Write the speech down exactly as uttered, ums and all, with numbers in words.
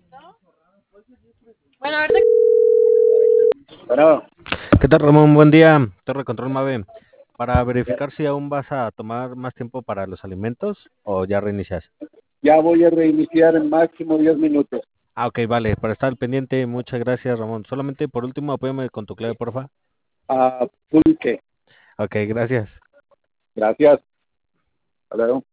Bueno, ahorita. Bueno, ¿Qué tal, Ramón? Buen día. Torre Control Mave. Para verificar si aún vas a tomar más tiempo para los alimentos o ya reinicias. ya voy a reiniciar en máximo diez minutos. Ah, ok, vale. Para estar al pendiente, muchas gracias, Ramón. Solamente por último, apóyame con tu clave, porfa. Ah, Pulque. Ok, gracias. Gracias. Hasta luego.